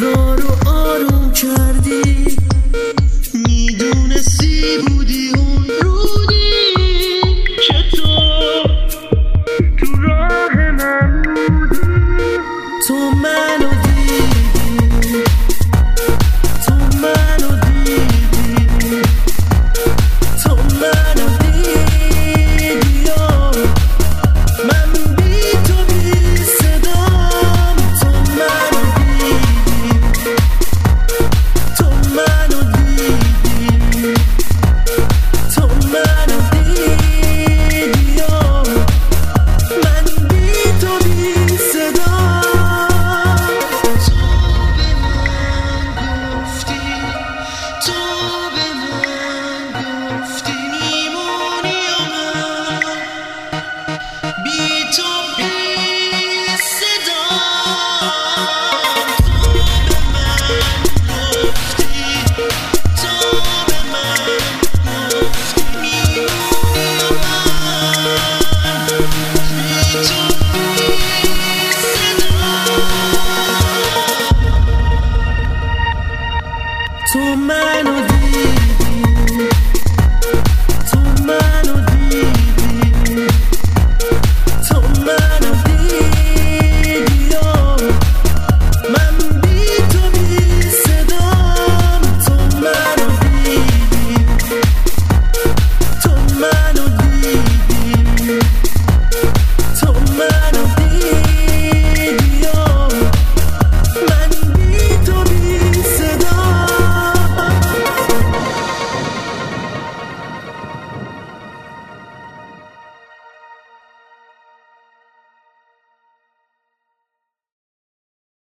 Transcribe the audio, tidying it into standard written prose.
اوضاع رو آروم کردی، میدونستی بودی اون رودی که تو راه من بودی. تو منو دیدی، تو منو دیدی، تو منو دیدی من بی تو بی صدام. تو منو دیدی، تو منو دیدی، تو منو دیدی من بی تو بی صدام. تو به من گفتی میمونی من بی تو بی صدام. تو به من گفتی، تو به من گفتی میمونی من بی تو بی صدام. تو منو